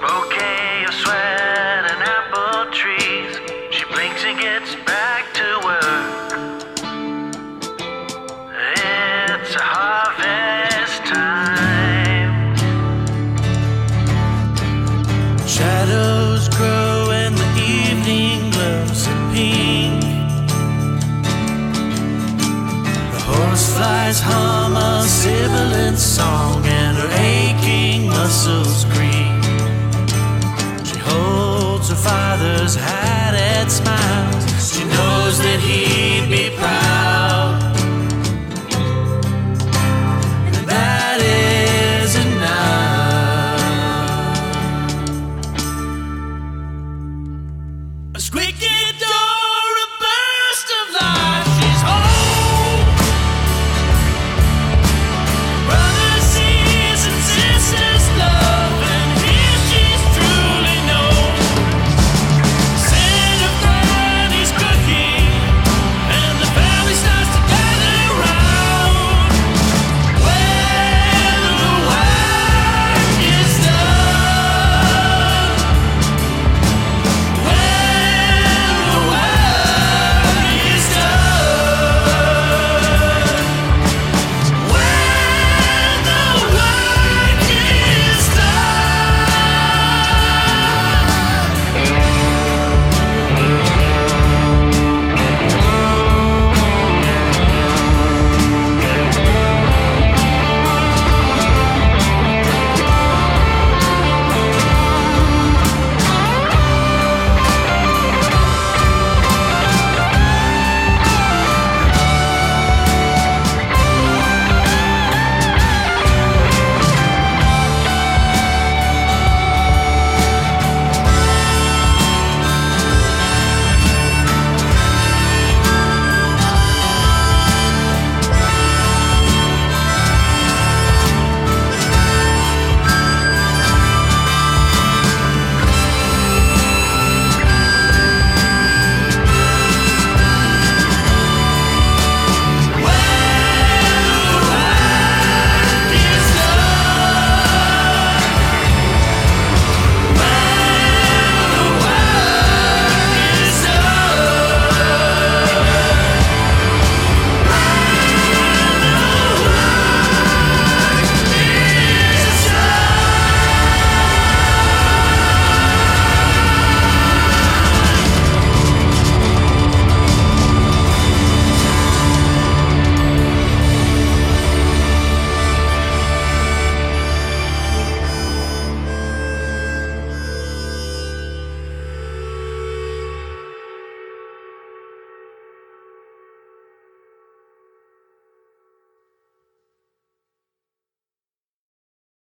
bouquet of sweat and apple trees. She blinks and gets back to work. It's a harvest time. Shadows grow and the evening glows in pink. The horseflies hum a sibilant song and her aching muscles scream. She holds her father's hand.